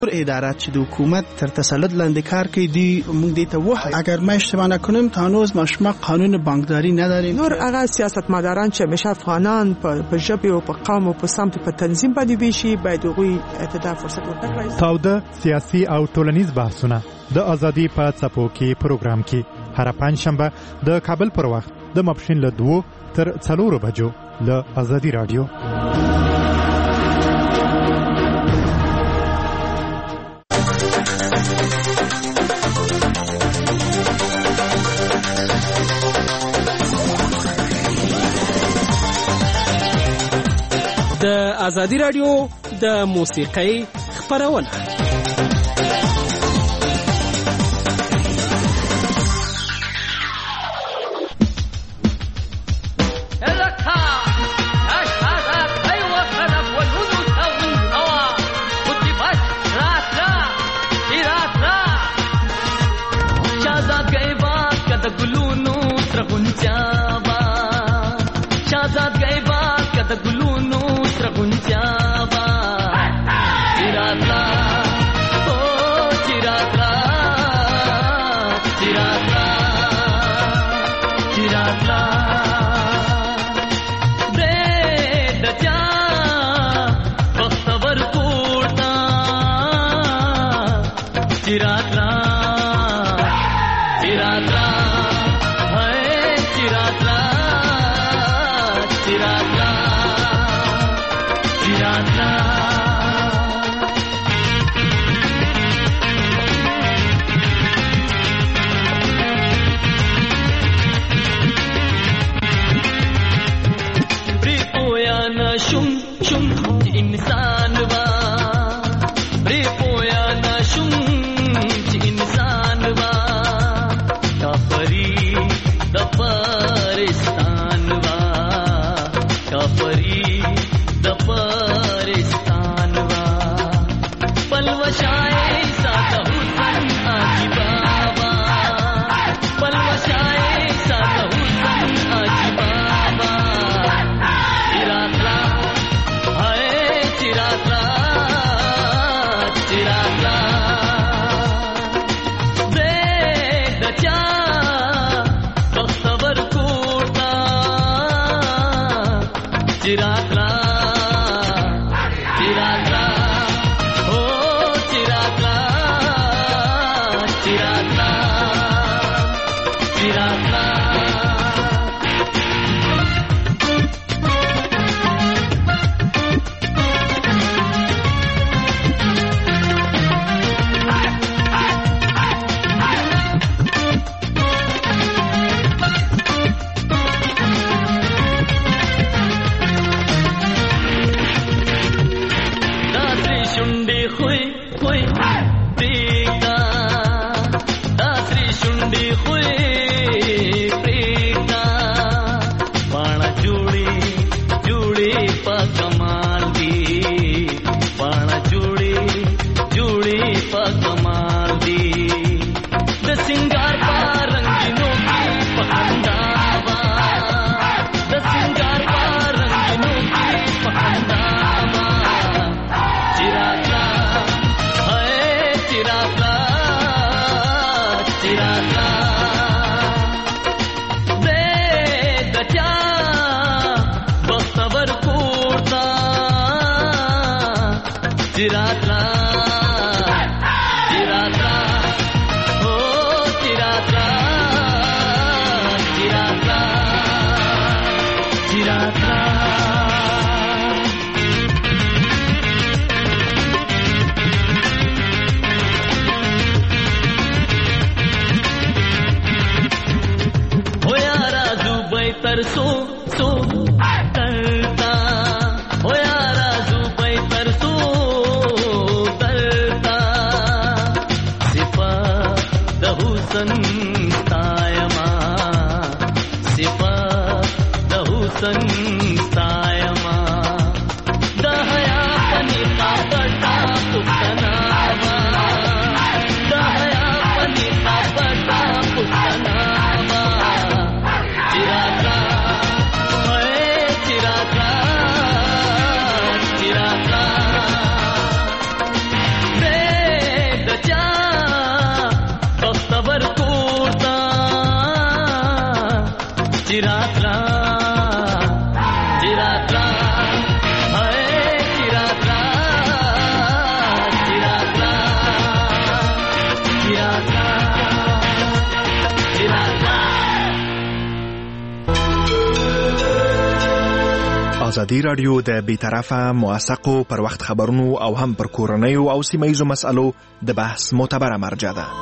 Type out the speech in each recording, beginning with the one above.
ادارات چې د حکومت تر تسلط لاندې کار کوي دی موږ دې ته وایو اگر ما اشتباه نکنم تا هنوز ما قانون بانکداری نداریم. نور هغه سیاستمداران چې همیشه افغانان په ژبه او په قوم او په سمت په تنظیم باندې ویشي باید هغوی ته فرصت ورکړي. تاوده سیاسي او ټولنیز بحثونه د ازادي په څپو کې پروګرام کې هر پنځشنبه د کابل پر وخت د ماپښین له 2 تر 4 بجو له ازادي رادیو. د ازادي رادیو د موسیقۍ خپرونه Hey ازادي راډیو د بیطرفه موثقو پر وخت خبرونو او هم پر کورنیو او سیمه‌ییزو مسألو د بحث معتبره مرجع ده.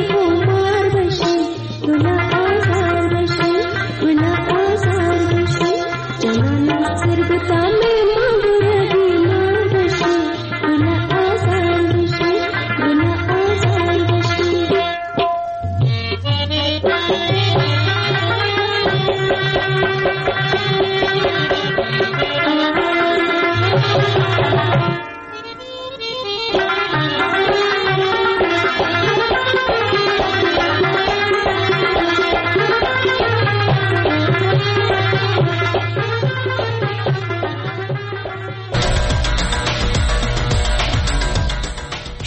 Tuna azar bashi,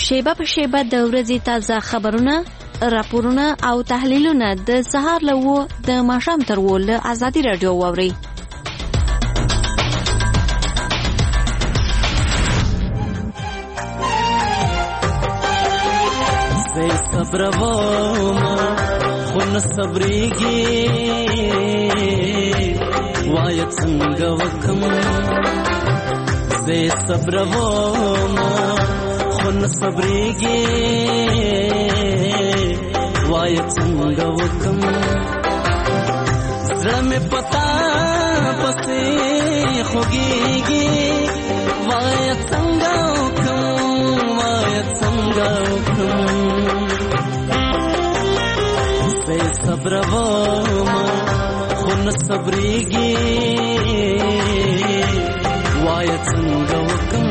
شیبه په شیبه د ورځې تازه خبرونه، راپورونه او تحلیلونه د سهار له 9 د ماښام تر 10 له ازادي راډیو واورئ. زه صبروم خو نه صبرېږي، وایه څنګه وکم. زه صبروم خو نه صبرېږي، وایه څنګه وکم. زړه مې پتا پسې خوږېږي، وایه څنګه وکم، وایه څنګه وکم. زه صبروم خو نه صبرېږي، وایه څنګه وکم.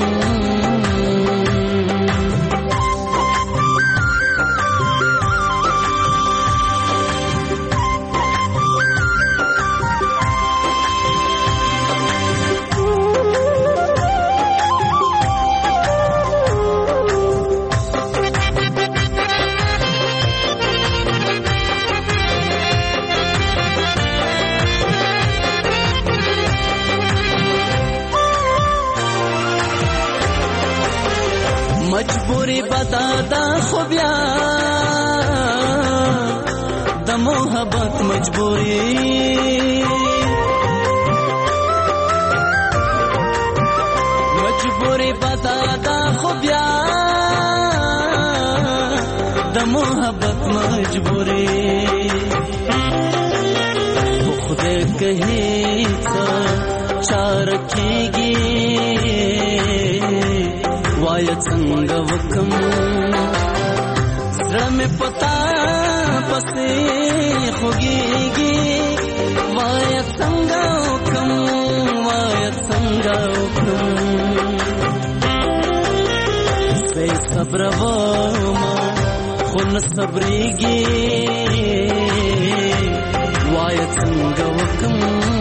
مجبوری بدادا خو بیا د محبت مجبوری، مجبوری بدادا خو بیا د محبت مجبوری. خدای کہی څه چار کیږي، وایه څنګه وکم. زړه مې پتا پسې خوږېږي، وایه څنګه وکم، وایه څنګه وکم. زه صبروم خو نه صبرېږي، وایه څنګه وکم.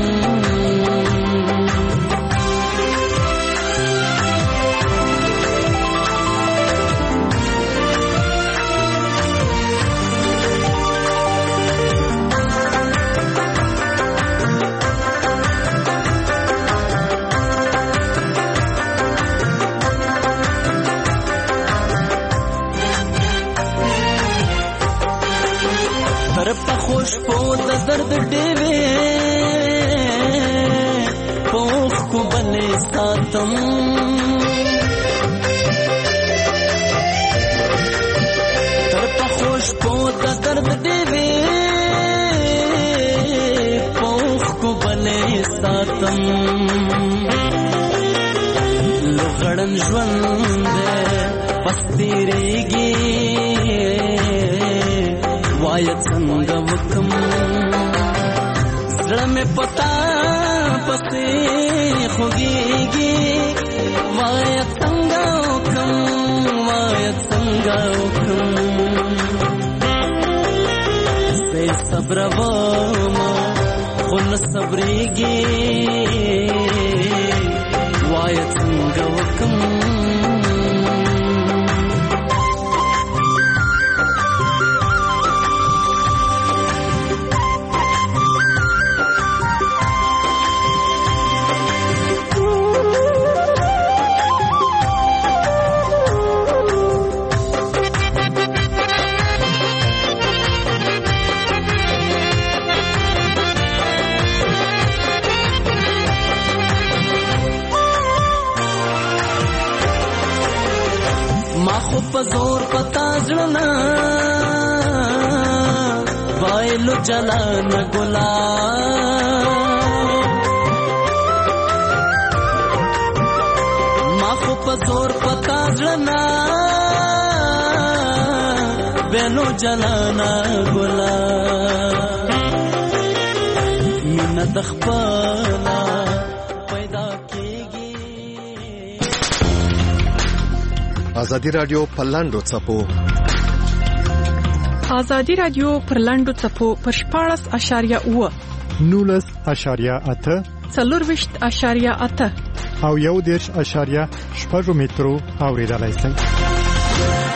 خوش په د درد ډېوې پوخ کو بلې ساتم. تر په خوش په د درد ډېوې پوخ کو بلې ساتم. لغړن ژوند پس تیریږي، وایه څنګه وکم. زړه مې پتا پسې خوږېږي، وایه څنګه وکم، وایه څنګه وکم. زه صبروم خو نه صبرېږي، وایه څنګه وکم. زور پتا زړه وایلو جلان ګلا، ما خو په زور پتا زړه وایلو جلان ګلا. مینه د خپل پیدا کیږي. ازادي رادیو په لاندو څپو، ازادي رادیو پر لاندو څپو پر 14.8 19.8 40.8 او 1.6 مترو اوریدلای شئ.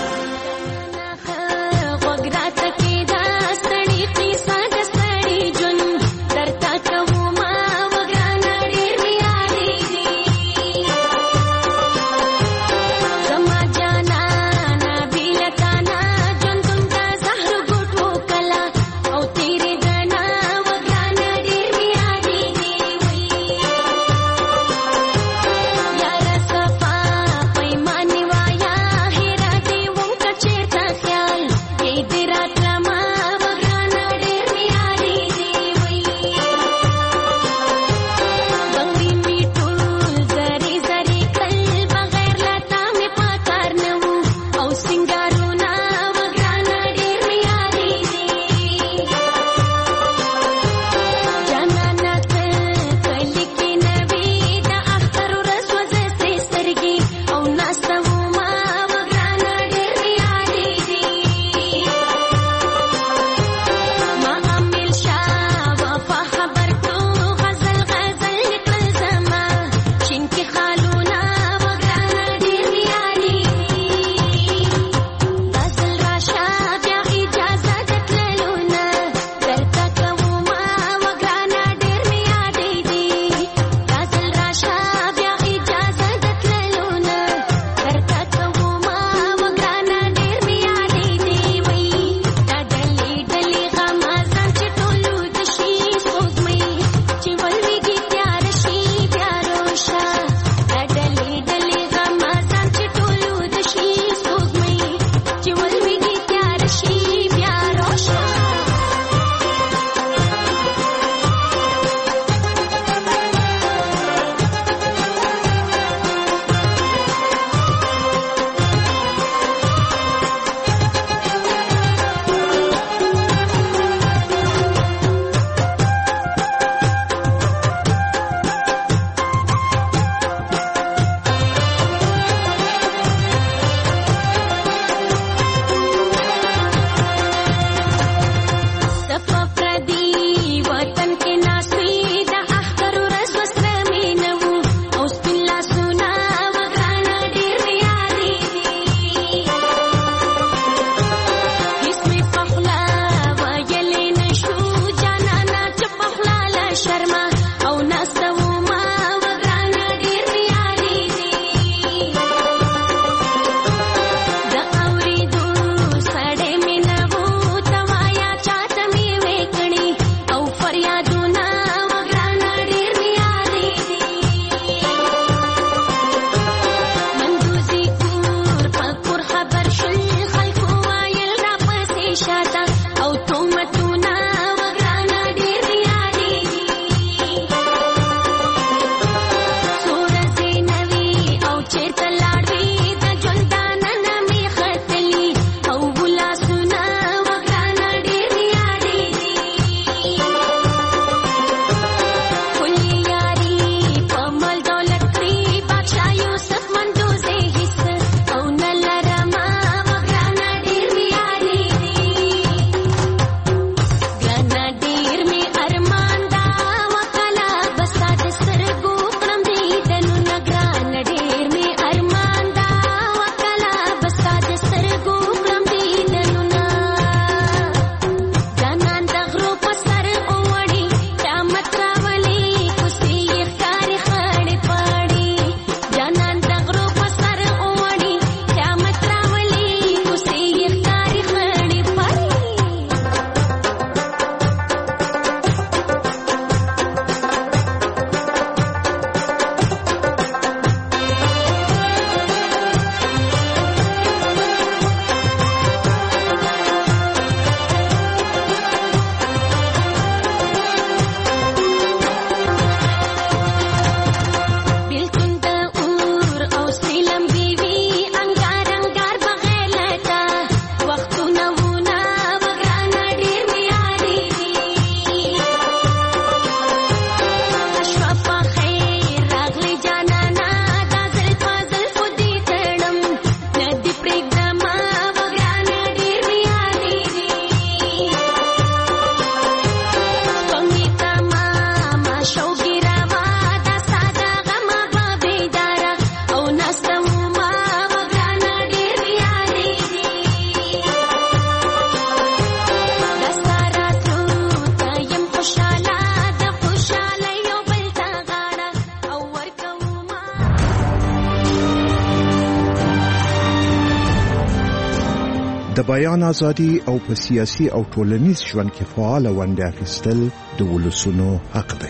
د بیان ازادي او په سیاسي او ټولنیز ژوند کې فعال ونډه اخیستل د ولسونو حق دی.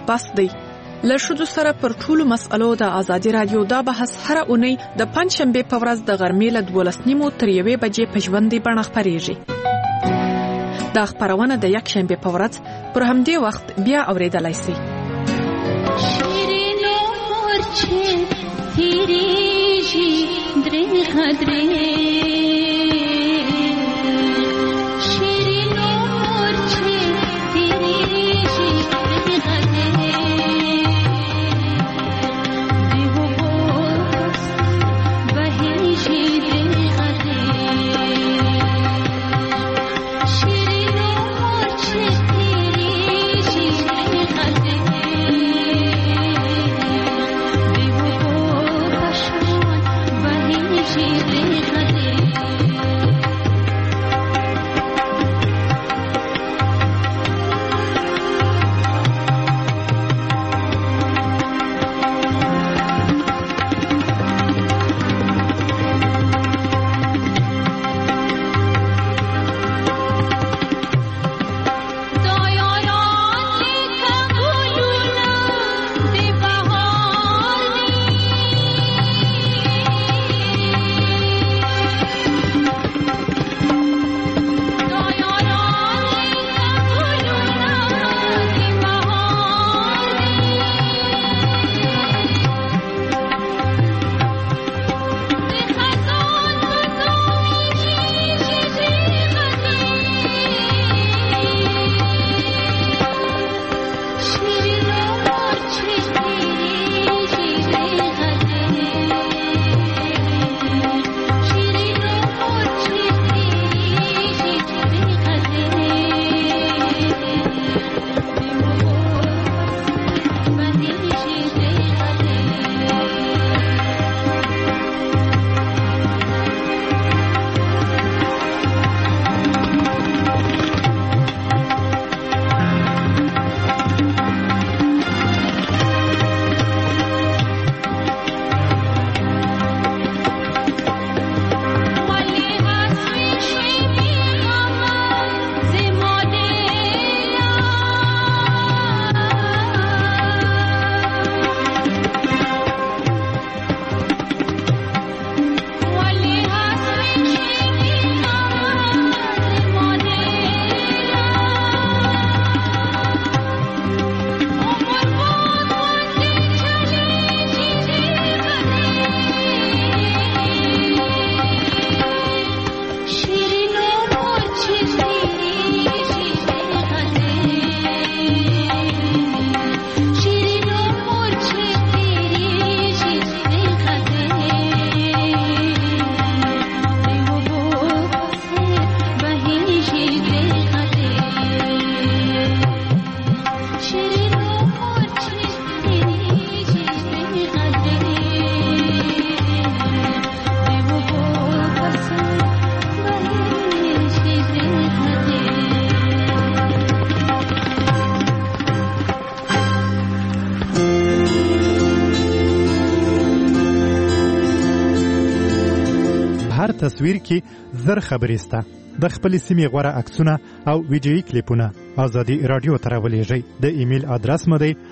بس دی. له ښځو سره پر ټولو مسألو د ازادي رادیو دا بحث هره اونۍ د پنځشنبې په ورځ د غرمې له 12:30 تر 1 بجې په ژوندۍ بڼه خپرېږي. دا خپرونه د یکشنبې په ورځ پر همدې وخت بیا اورېدلای شئ. شیرینو مورچه تیریږي درې خدرې تصویر کې زر خبرې سته. د خپل سیمې غوړه عکسونه او ویډیویي کلیپونه ازادي رادیو ته راولېږئ. د ایمیل ادرس مو دی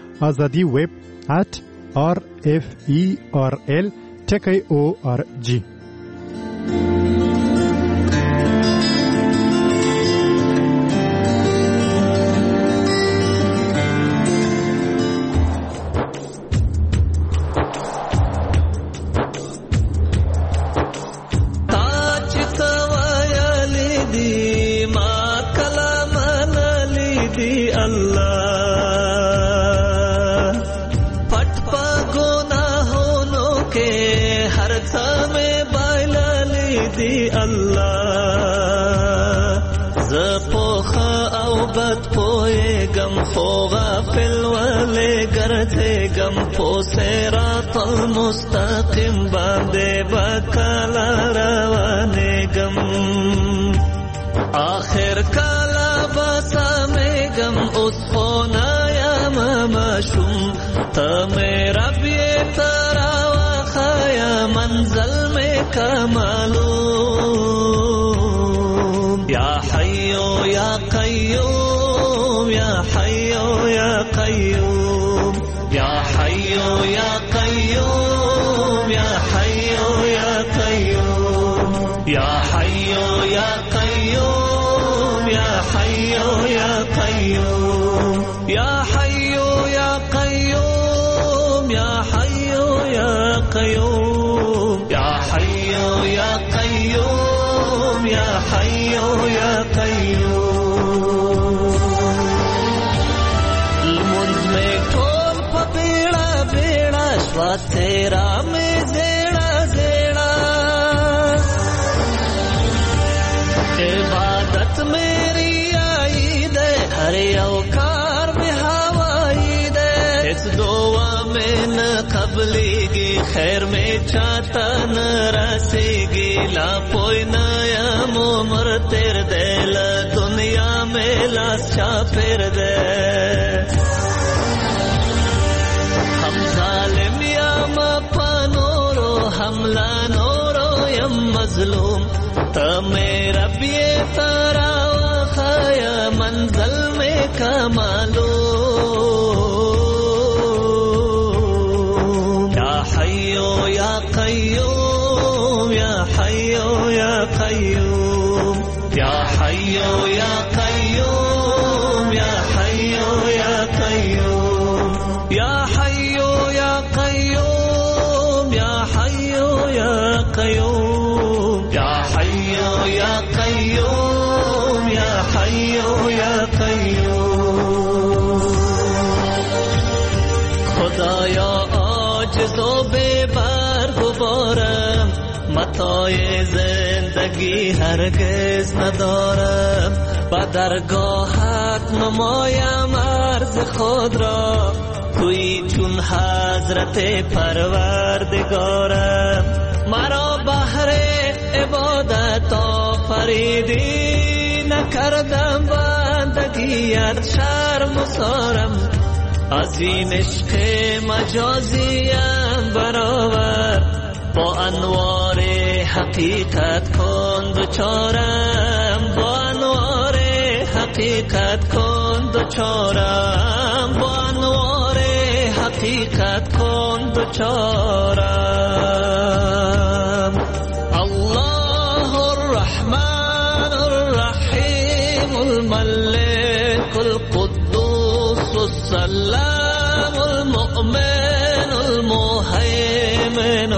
azadi@rferl.org. المستقیم باندې بکلا روانېږم آخر کلا بسامېږم اوس خو نه یم ماشوم ته مې رب یې ته راوښیه منزل مې که معلوم یا حیو یا قیوم یا حیو یا قیوم یا حی یا قیوم یا حی یا قیوم یا حی یا قیوم یا حی یا قیوم یا حی یا قیوم یا حی یا قیوم المنز میں ٹول پا بیڑا بیڑا شوا تیرا میں زیڑا زیڑا عبادت میری آئی دے ہر اوکار میں ہوائی دے اس دعا میں نہ قبلی گی خیر میں چاہتا نہ رسی گی لا پوئی نایم عمر تیر دے لا دنیا میں لاس چا پھر دے ہم ظالم یا مپا نورو حملہ نورو یم مظلوم تا میرا بیے تارا وخایا منزل میں کمالو یا حیو یا قیوم یا حیو یا قیوم یا حیو یا قیوم یا حیو یا قیوم یا حیو یا قیوم یا حیو یا قیوم یا حیو یا قیوم یا حیو یا قیوم خدایا عاجز و بے بار گبارم متاع زندگی هرگز ندارم با درگاهت نمایم عرض خود را توی چون حضرت پروردگارم مرا بهر عبادت آفریدی نکردم بندگیت شرم و سارم از این عشق مجازیم برآور با انوار حقیقت کن دوچارم با انوار حقیقت کن دوچارم با انوار حقیقت کن دوچارم الله الرحمن الرحیم الملك القدوس السلام المؤمن المهيمن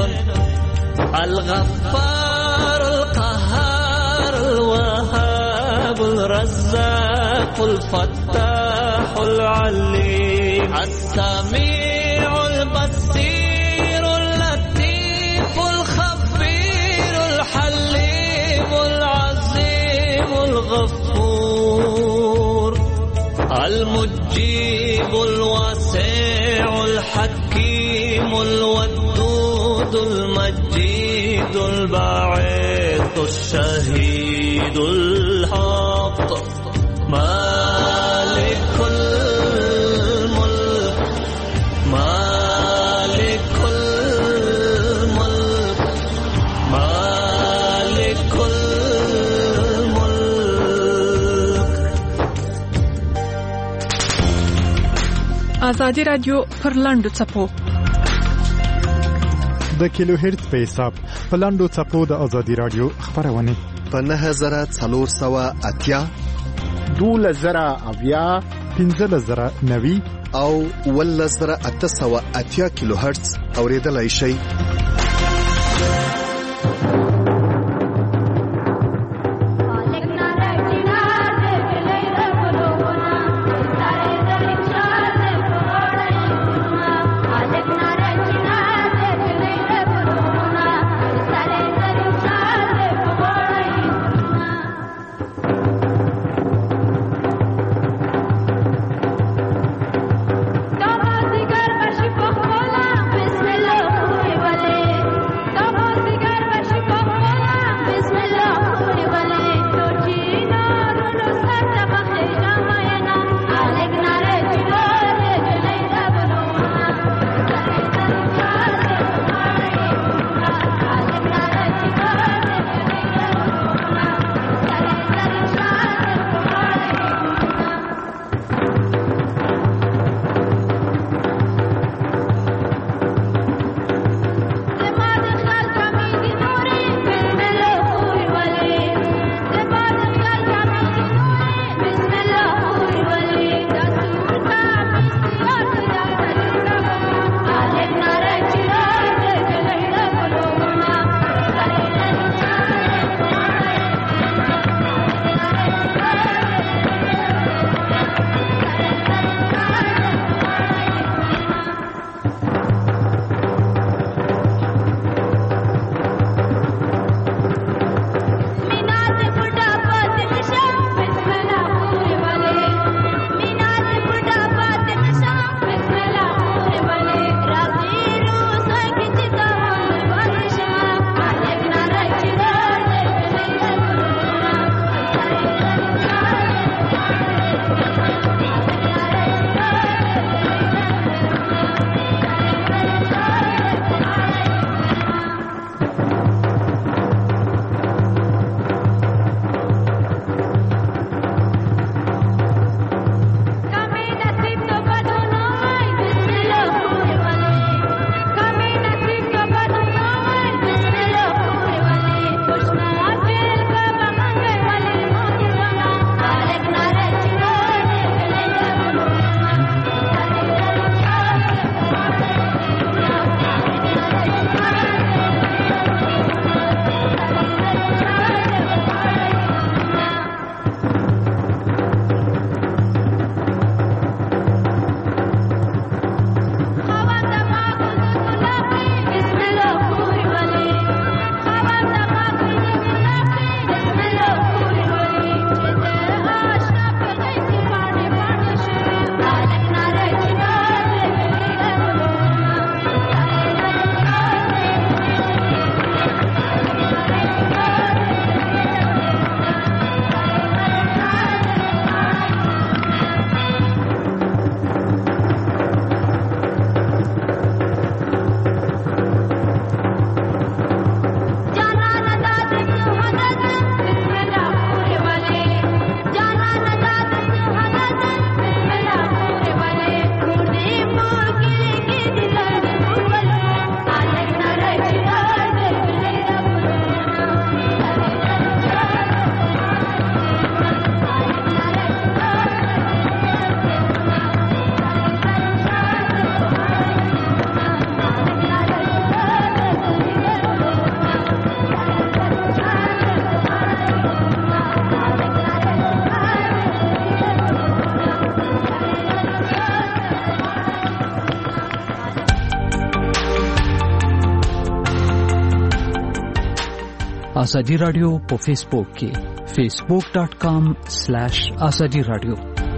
الغفار القهار الوهاب الرزاق الفتاح العليم السميع البصير اللطيف الخبير الحليم العظيم الغفور المجيب الواسع الحكيم الودود المجيد الباعث الشهيد الحق مالك الملك مالك الملك مالك الملك آزادی رادیو پر لاندو څپو د کیلو هرتز په حساب په لاندو څپو د آزادی رادیو خبرونه په 9480 12,000 15,090 او 1880 کیلو هرتز اوریدلای شئ. بسم الله ازادي رادیو په فیسبوک کې facebook.com/azadi radio.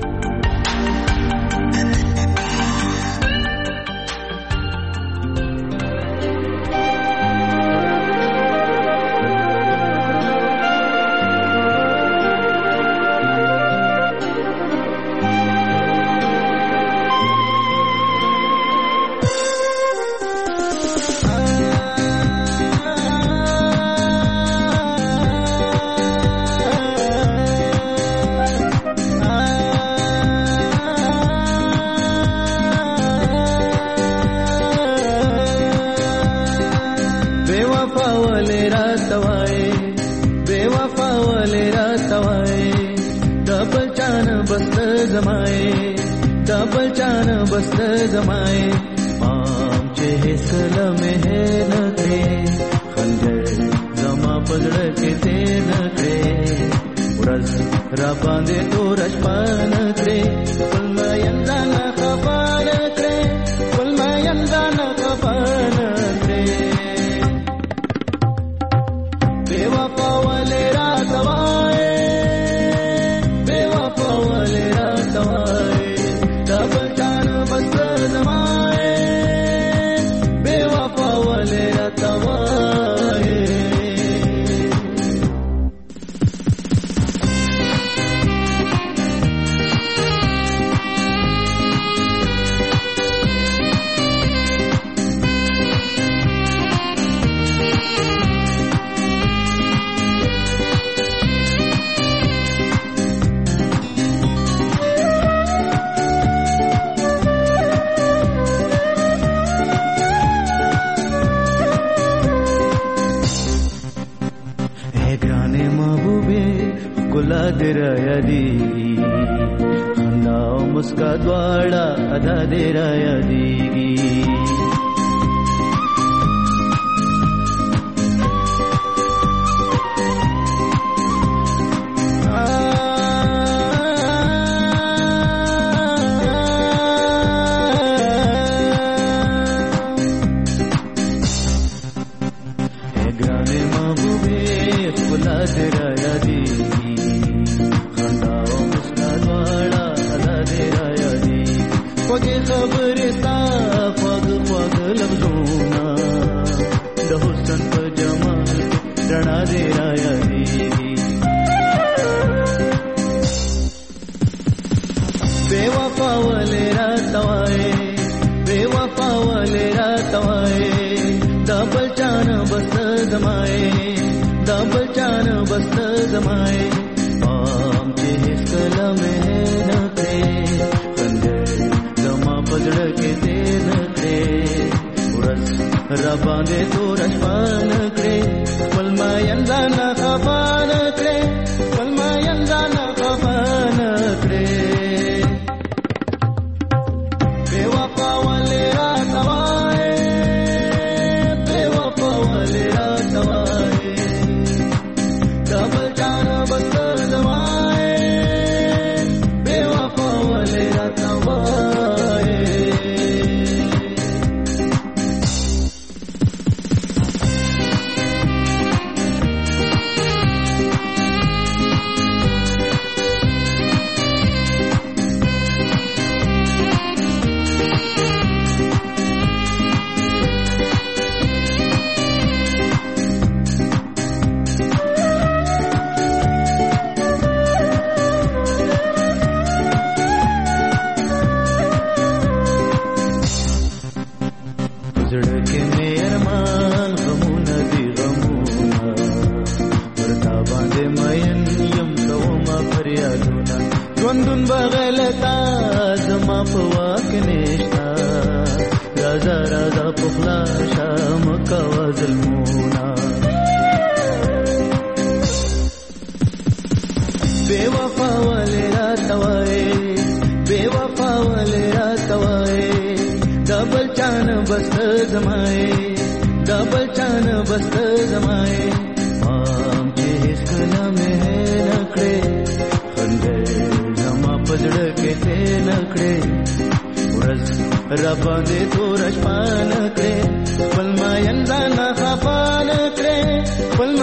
را باندې تور شپانه کړې خپل ما یندا نه خفانه کړې خپل ما یندا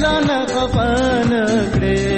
ځان خفانه کړې